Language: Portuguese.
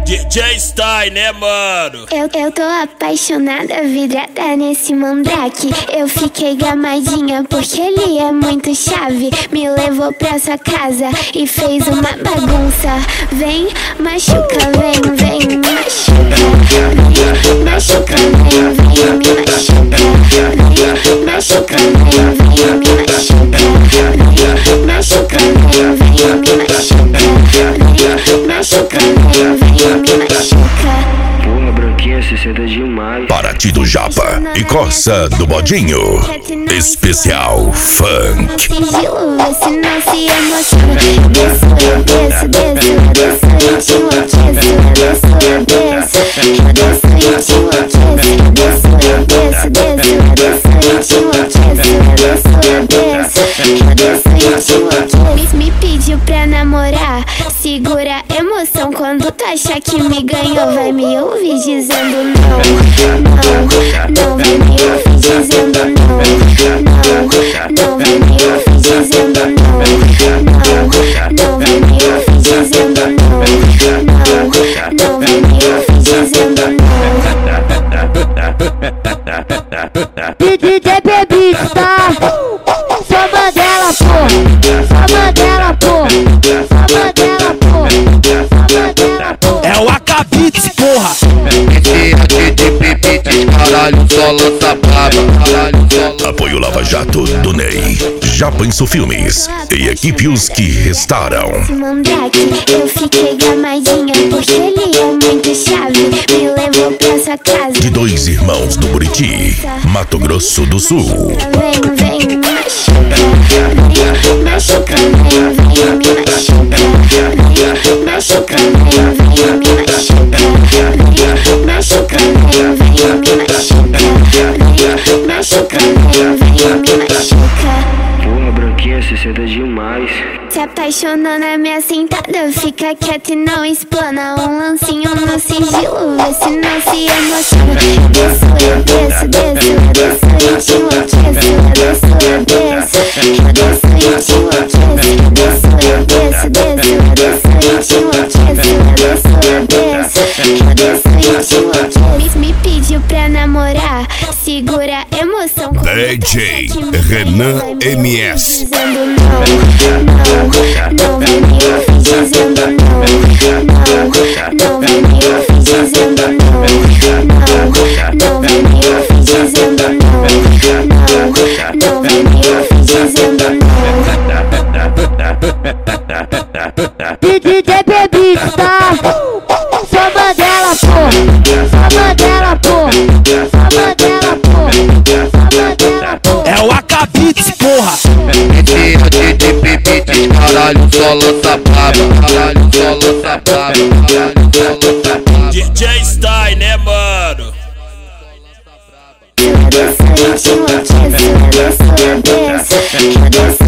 DJ Style, né, mano? Eu tô apaixonada, vidrada nesse mandrake. Eu fiquei gamadinha porque ele é muito chave. Me levou pra sua casa e fez uma bagunça. Vem, machuca, vem, me machuca. Vem, machuca, vem, me machuca. Vem, machuca, vem, me machuca. Vem, machuca, vem, me machuca. Vem, machuca, vem, me machuca. Porra, branquinha, se senta demais. Paraty do Japa e Corsa do Bodinho. Especial Funk. Sigilo, vê se não se emociona. Desço, desço, eu te enlouqueço. Eu desço, eu te enlouqueço. Desço, eu te enlouqueço. Eu te enlouqueço. Me pediu pra namorar. Segura a emoção quando tu achar que me ganhou. Vai me ouvir dizendo não, não vai me ouvir dizendo não, não vai me ouvir dizendo não, não vai me ouvir dizendo não, não vai me ouvir dizendo não. DJ Bebista, só Mandela, pô, só Mandela, pô, só Mandela, pô, só Mandela, pô. É o Acabits, porra! Esse aqui de pipites, caralho, só lança braba. Apoio Lava Jato do Ney, Japa Filmes e equipes que restaram. Mandrake, eu fiquei gamadinha porque ele é muito chave. Me levou pra sua casa. De dois irmãos do Buriti, Mato Grosso do Sul. Vem, me machuca. Vem, machuca, vem, me machuca. Vem, machuca, vem, me machuca. Vem, machuca, vem, me machuca. Vem, machuca, vem, me machuca. Porra, branquinha, se senta demais. Se apaixonou na minha sentada, fica quieta e não explana. Um lancinho no sigilo, vê se não se emociona. Desço, eu desço, eu te enlouqueço. Eu desço, eu te enlouqueço. Desço, eu te enlouqueço. Eu te enlouqueço. Me pediu pra namorar, segura a emoção. DJ Renan MS. Dizendo não vai me ouvir dizendo não, não vai me ouvir dizendo não, não vai me ouvir dizendo não, não vai me ouvir dizendo não. DJ Bebista, só Mandela, pô, só Mandela, pô, só Mandela, pô, só Mandela, pô. É o Acabits, porra! Esse aqui de pipites, caralho, só lança braba. Caralho, só lança braba. Caralho, só lança braba. DJ Style, né, mano? Eu desço, eu te enlouqueço. Eu desço,